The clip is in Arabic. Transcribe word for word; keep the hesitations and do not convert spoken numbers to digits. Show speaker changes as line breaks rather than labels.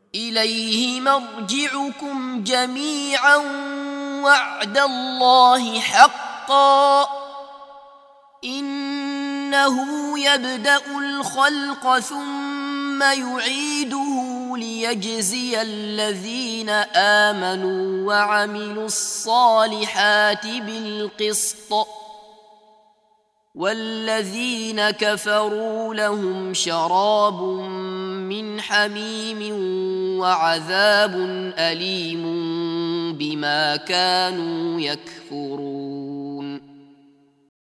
إليه مرجعكم جميعا وعد الله حقا إنه يبدأ الخلق ثم يعيده ليجزي الذين آمنوا وعملوا الصالحات بالقسط والذين كفروا لهم شراب من حميم وعذاب أليم بما كانوا يكفرون.